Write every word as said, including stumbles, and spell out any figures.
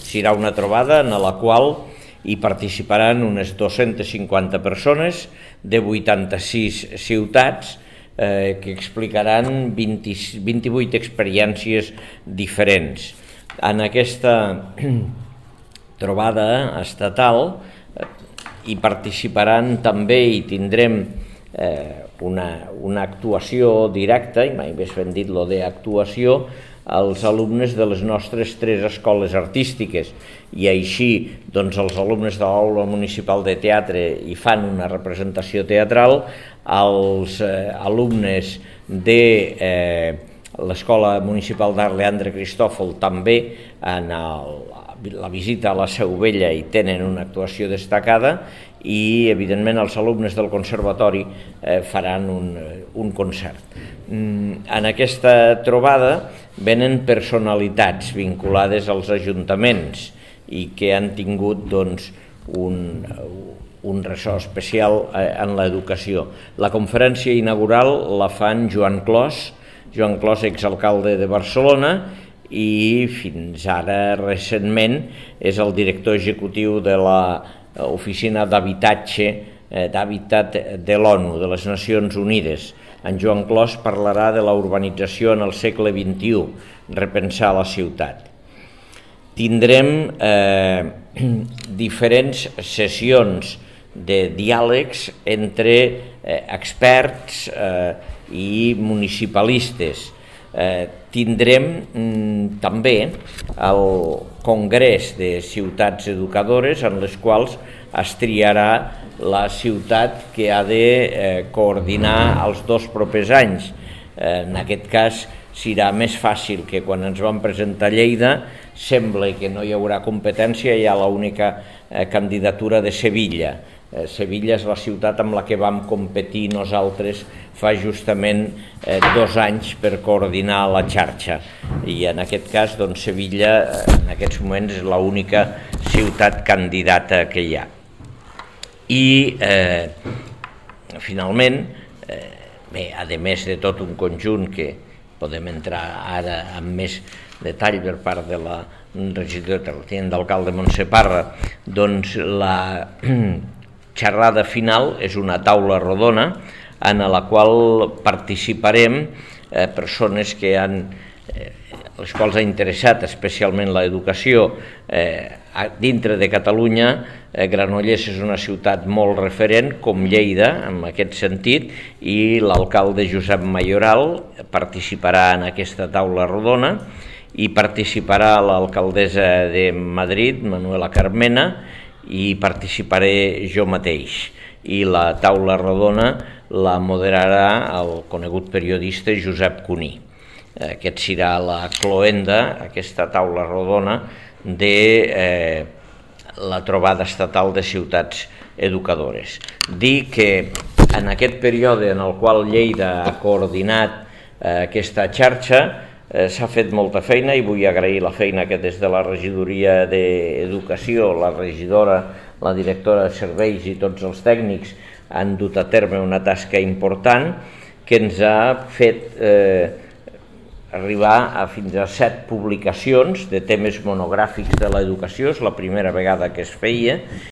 serà una trobada en la qual hi participaran unes dues-centes cinquanta persones de vuitanta-sis ciutats eh, que explicaran vint, vint-i-vuit experiències diferents. En aquesta trobada estatal eh, hi participaran també i tindrem eh, una, una actuació directa, i mai més ben dit lo d'actuació, als alumnes de les nostres tres escoles artístiques, i així doncs, els alumnes de l'Aula Municipal de Teatre hi fan una representació teatral, els eh, alumnes de eh, l'Escola Municipal d'Art Leandre Cristòfol també en el, la visita a la Seu Vella hi tenen una actuació destacada, i evidentment els alumnes del Conservatori eh, faran un, un concert. En aquesta trobada venen personalitats vinculades als ajuntaments i que han tingut doncs, un, un ressò especial en l'educació. La conferència inaugural la fan Joan Clos, Joan Clos, exalcalde de Barcelona, i fins ara recentment és el director executiu de l'Oficina d'Habitatge d'Hàbitat de l'ONU, de les Nacions Unides. En Joan Clos parlarà de la urbanització en el segle vint-i-u, repensar la ciutat. Tindrem eh, diferents sessions de diàlegs entre eh, experts eh, i municipalistes. Eh, tindrem mm, també el Congrés de Ciutats Educadores, en les quals es triarà la ciutat que ha de eh, coordinar els dos propers anys. Eh, en aquest cas serà més fàcil que quan ens vam presentar a Lleida, sembla que no hi haurà competència, hi ha l'única eh, candidatura de Sevilla. Eh, Sevilla és la ciutat amb la que vam competir nosaltres fa justament eh, dos anys per coordinar la xarxa, i en aquest cas doncs, Sevilla eh, en aquests moments és l'única ciutat candidata que hi ha. I eh, finalment, eh, bé, a més de tot un conjunt que podem entrar ara amb més detall per part de la regidora, del tinent d'alcalde Montse Parra, doncs la xerrada final és una taula rodona en la qual participarem eh, persones que han, eh, les quals ha interessat especialment l'educació eh, dintre de Catalunya. eh, Granollers és una ciutat molt referent, com Lleida, en aquest sentit, i l'alcalde Josep Mayoral participarà en aquesta taula rodona, i participarà l'alcaldessa de Madrid, Manuela Carmena, i participaré jo mateix. I la taula rodona la moderarà el conegut periodista Josep Cuní. Aquest serà la cloenda, aquesta taula rodona, de eh, la trobada estatal de ciutats educadores. Dir que en aquest període en el qual Lleida ha coordinat eh, aquesta xarxa, Eh, s'ha fet molta feina, i vull agrair la feina que des de la regidoria d'Educació, la regidora, la directora de serveis i tots els tècnics han dut a terme una tasca important que ens ha fet eh, arribar a fins a set publicacions de temes monogràfics de l'educació. És la primera vegada que es feia,